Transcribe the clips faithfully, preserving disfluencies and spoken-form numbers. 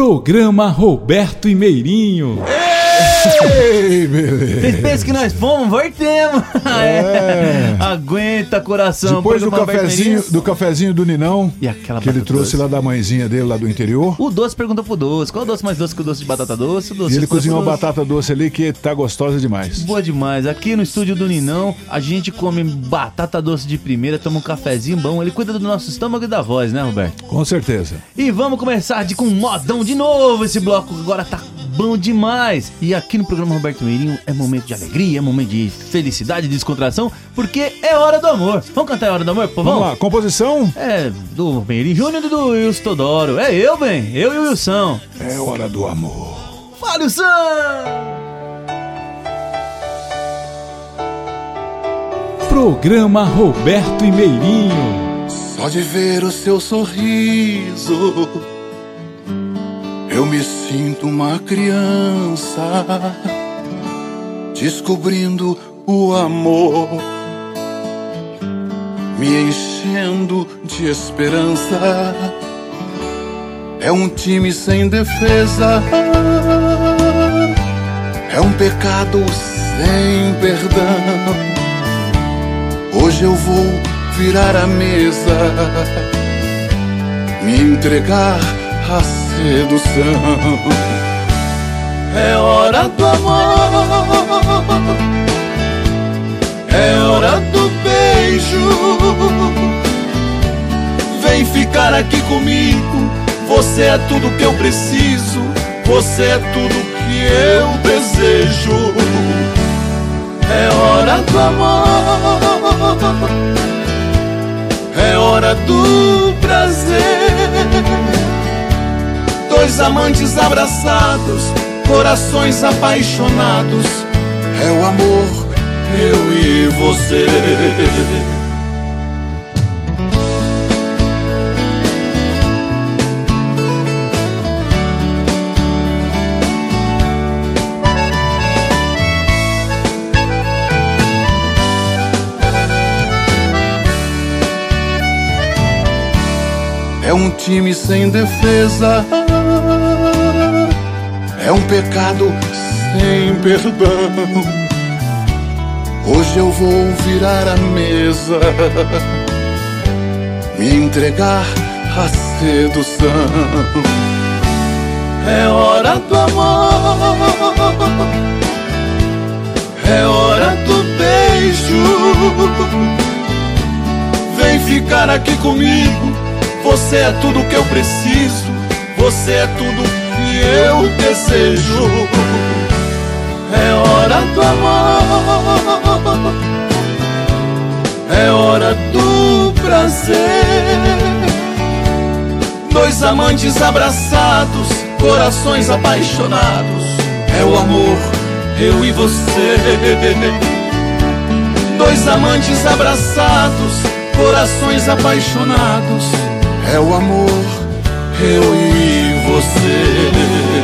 Programa Roberto e Meirinho. Ei, beleza. Vocês pensam que nós fomos? Voltemos. É. Aguenta, coração. Depois do cafezinho, do cafezinho do Ninão, e aquela que ele trouxe doce lá da mãezinha dele, lá do interior. O doce perguntou pro doce. Qual o doce mais doce que o doce de batata doce? O doce E ele cozinhou uma doce. batata doce ali que tá gostosa demais. Boa demais. Aqui no estúdio do Ninão, a gente come batata doce de primeira, toma um cafezinho bom. Ele cuida do nosso estômago e da voz, né, Roberto? Com certeza. E vamos começar de, com um modão de novo. Esse bloco agora tá bom demais. E aqui no programa Roberto Meirinho é momento de alegria, é momento de felicidade, de descontração, porque é hora do amor. Vamos cantar a hora do amor, povão? Vamos lá, composição? É, do Meirinho Júnior e do Wilson Todoro. É eu, bem, eu e o Wilson. É hora do amor. Fala, Wilson! Programa Roberto e Meirinho. Só de ver o seu sorriso eu me sinto uma criança descobrindo o amor, me enchendo de esperança. É um time sem defesa, é um pecado sem perdão. Hoje eu vou virar a mesa, me entregar a sedução. É hora do amor, é hora do beijo. Vem ficar aqui comigo, você é tudo que eu preciso, você é tudo que eu desejo. É hora do amor, é hora do prazer. Dois amantes abraçados, corações apaixonados. É o amor, eu e você. É um time sem defesa, é um pecado sem perdão. Hoje eu vou virar a mesa, me entregar à sedução. É hora do amor, é hora do beijo. Vem ficar aqui comigo, você é tudo que eu preciso, você é tudo que eu desejo. É hora do amor, é hora do prazer. Dois amantes abraçados, corações apaixonados. É o amor, eu e você. Dois amantes abraçados, corações apaixonados. É o amor, eu e você.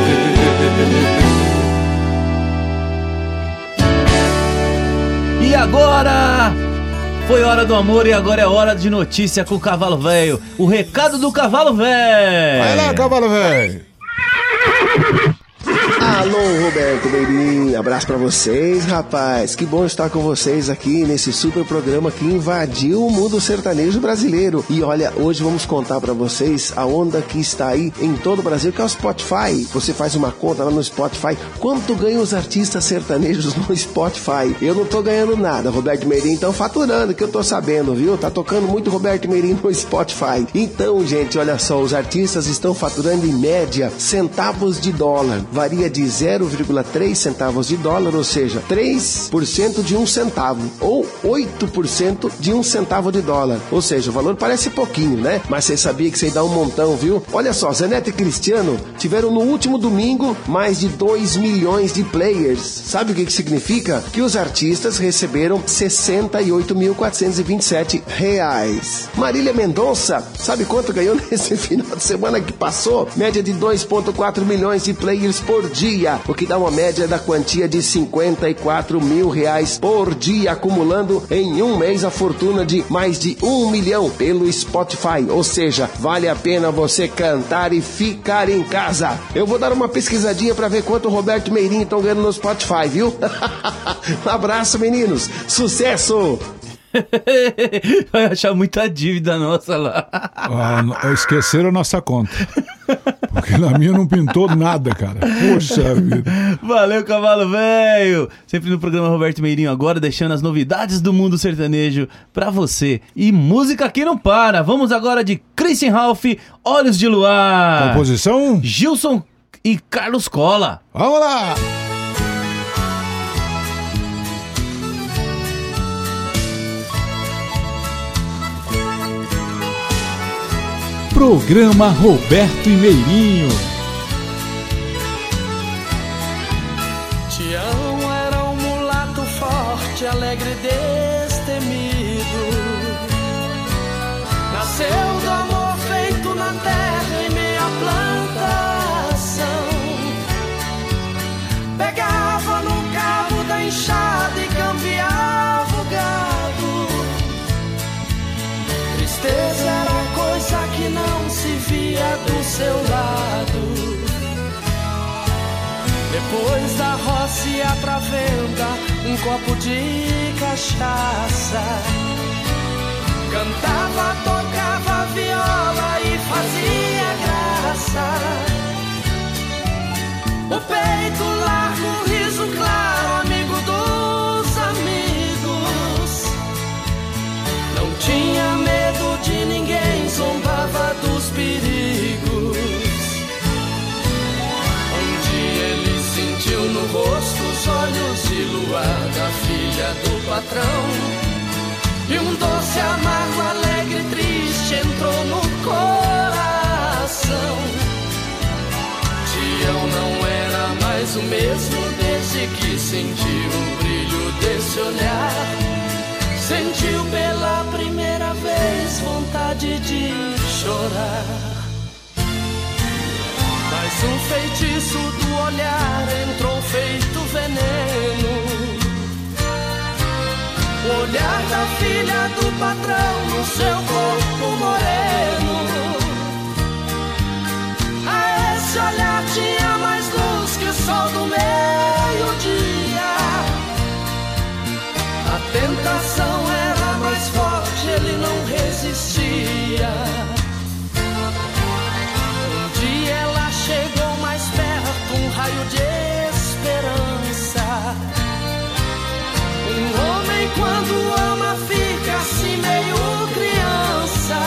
E agora? Foi hora do amor e agora é hora de notícia com o Cavalo Velho. O recado do Cavalo Velho. Vai lá, Cavalo Velho. Alô, Roberto Meirinho, abraço pra vocês, rapaz. Que bom estar com vocês aqui nesse super programa que invadiu o mundo sertanejo brasileiro. E olha, hoje vamos contar pra vocês a onda que está aí em todo o Brasil, que é o Spotify. Você faz uma conta lá no Spotify, quanto ganham os artistas sertanejos no Spotify? Eu não tô ganhando nada, Roberto Meirinho, então faturando, que eu tô sabendo, viu? Tá tocando muito Roberto Meirinho no Spotify. Então, gente, olha só, os artistas estão faturando em média centavos de dólar. Varia de zero vírgula três centavos de dólar, ou seja, três por cento de um centavo, ou oito por cento de um centavo de dólar. Ou seja, o valor parece pouquinho, né? Mas você sabia que isso aí dá um montão, viu? Olha só, Zé Neto e Cristiano tiveram no último domingo mais de dois milhões de players. Sabe o que que significa? Que os artistas receberam sessenta e oito mil quatrocentos e vinte e sete reais. Marília Mendonça, sabe quanto ganhou nesse final de semana que passou? Média de dois vírgula quatro milhões de players por por dia, o que dá uma média da quantia de cinquenta e quatro mil reais por dia, acumulando em um mês a fortuna de mais de um milhão pelo Spotify. Ou seja, vale a pena você cantar e ficar em casa. Eu vou dar uma pesquisadinha pra ver quanto o Roberto e Meirinho estão ganhando no Spotify, viu? Um abraço, meninos. Sucesso! Vai achar muita dívida nossa lá. Ah, esqueceram a nossa conta. Porque na minha não pintou nada, cara. Poxa vida. Valeu, cavalo velho. Sempre no programa Roberto Meirinho agora, deixando as novidades do mundo sertanejo pra você. E música aqui não para. Vamos agora de Christian Ralph, Olhos de Luar. Composição? Gilson e Carlos Cola. Vamos lá! Programa Roberto e Meirinho. Tião era um mulato forte, alegre e destemido. Nasceu do amor feito na terra em meia plantação. Pegava no cabo da enxada e cambiava o gado. Tristeza era coisa que não se via do seu lado. Depois da roça ia pra venda um copo de cachaça. Cantava, tocava viola e fazia graça. O peito largo, o riso claro, amigo dos amigos. Não tinha medo de ninguém, zombava dos perigos. Um dia ele sentiu no rosto os olhos de luar da filha do patrão. E um doce, amargo, alegre, triste entrou no coração. Tião não era mais o mesmo desde que sentiu o brilho desse olhar. Sentiu pela primeira vez vontade de chorar. Mas um feitiço do olhar entrou feito veneno. O olhar da filha do patrão no seu corpo moreno. A esse olhar tinha mais luz que o sol do meio-dia. A tentação era mais forte, ele não resistia. Um dia ela chegou mais perto, um raio de esperança. Um homem quando ama fica assim meio criança.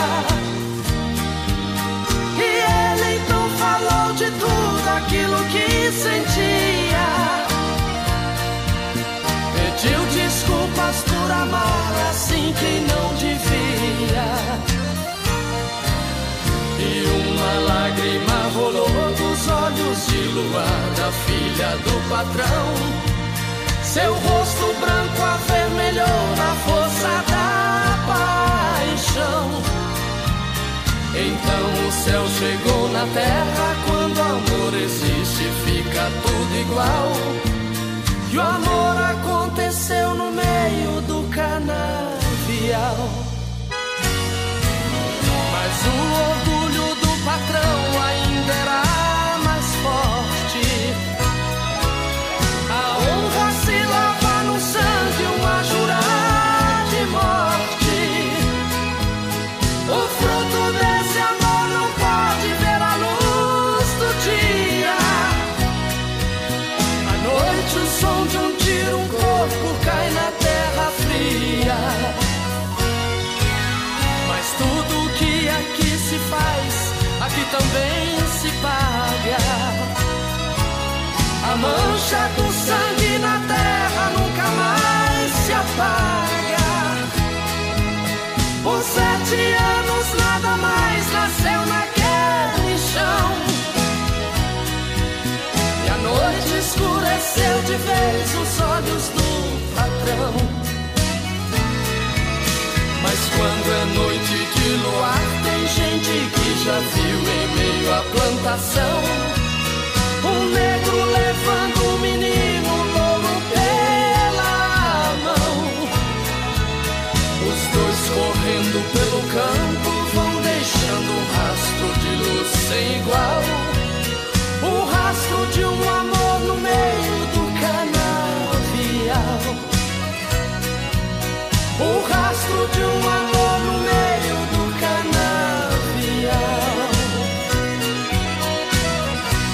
E ele então falou de tudo aquilo que sentia. Pediu desculpas por amar assim quem não devia. E uma lágrima rolou dos olhos de luar da filha do patrão. Seu rosto branco avermelhou na força da paixão. Então o céu chegou na terra. Quando o amor existe fica tudo igual. E o amor aconteceu no meio do canavial. Mas o orgulho do patrão ainda era mais forte. A honra se lava no sangue, uma jurar de morte. O fruto desse amor não pode ver a luz do dia. À noite o som de um tiro, um corpo cai na terra fria. Mas tudo que aqui se faz, aqui também se paga. A mancha do sangue na terra nunca mais se apaga. Por sete anos nada mais nasceu naquele chão. E a noite escureceu de vez os olhos do patrão. Mas quando é noite de luar, tem gente que já viu em meio à plantação um negro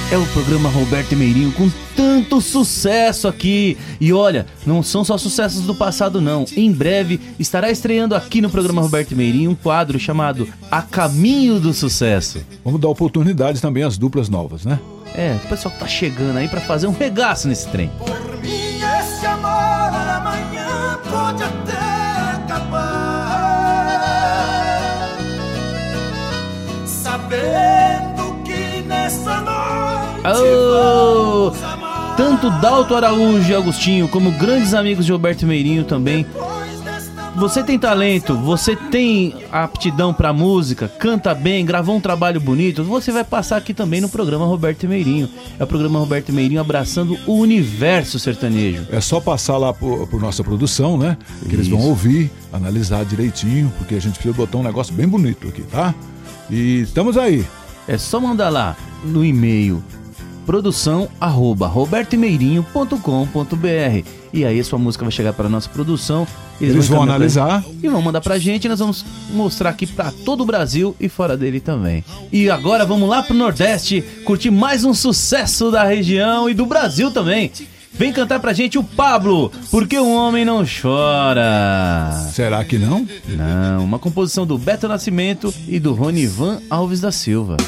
é o programa Roberto e Meirinho com tanto sucesso aqui. E olha, não são só sucessos do passado não. Em breve estará estreando aqui no programa Roberto e Meirinho um quadro chamado A Caminho do Sucesso. Vamos dar oportunidade também às duplas novas, né? É, o pessoal que tá chegando aí pra fazer um regaço nesse trem. Por mim esse amor amanhã pode até acabar, sabendo que nessa noite Oh, vamos amar. tanto Dalto Araújo e Agostinho como grandes amigos de Roberto e Meirinho também. Depois desta Você tem talento, você tem aptidão pra música, canta bem, gravou um trabalho bonito, você vai passar aqui também no programa Roberto e Meirinho. É o programa Roberto e Meirinho abraçando o universo sertanejo. É só passar lá por, por nossa produção, né? Que eles vão Isso. ouvir, analisar direitinho, porque a gente precisa botar um negócio bem bonito aqui, tá? E estamos aí. É só mandar lá no e-mail produção arroba roberto e meirinho ponto com ponto b r e aí a sua música vai chegar para nossa produção. Eles vão encaminhar pra analisar. gente e vão mandar pra gente, e nós vamos mostrar aqui pra todo o Brasil e fora dele também. E agora vamos lá pro Nordeste curtir mais um sucesso da região e do Brasil também. Vem cantar pra gente o Pablo, Porque o Homem Não Chora. Será que não? Não, uma composição do Beto Nascimento e do Ronivan Alves da Silva.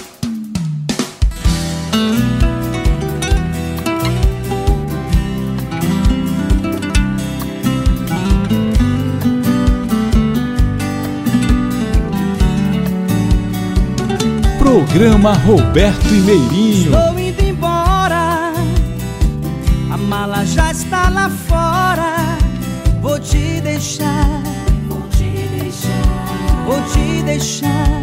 Programa Roberto e Meirinho. Estou indo embora, a mala já está lá fora. Vou te deixar, vou te deixar, vou te deixar.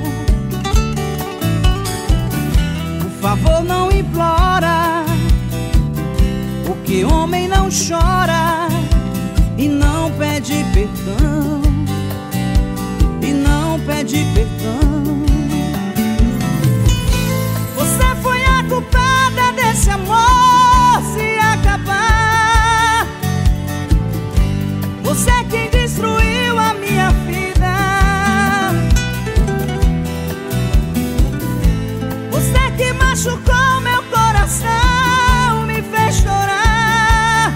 Por favor, não implora, porque homem não chora e não pede perdão, e não pede perdão. Você foi a culpada desse amor se acabar. Você é quem destruiu a minha vida. Você é que machucou meu coração, me fez chorar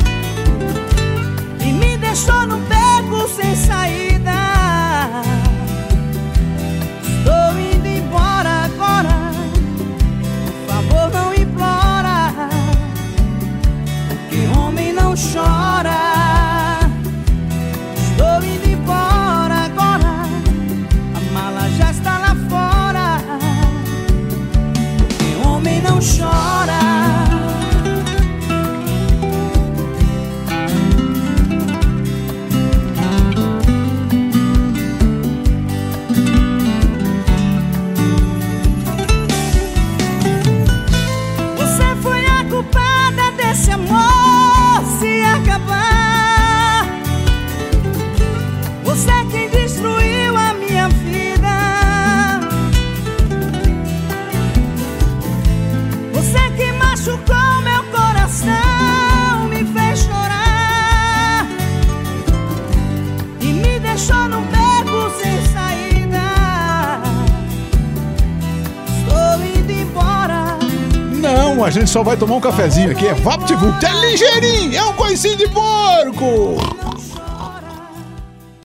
e me deixou num beco sem saída. Estou indo embora agora. Não implora, porque homem não chora. Estou indo embora agora, a mala já está lá fora, porque homem não chora. Esse amor se acabar. Você é quem destruiu a minha vida. Você é que machucou meu coração, me fez chorar e me deixou num beco sem saída. Estou indo embora. Não, a gente só vai tomar um cafezinho aqui. É VaptVupt, é ligeirinho, é um coicinho de porco.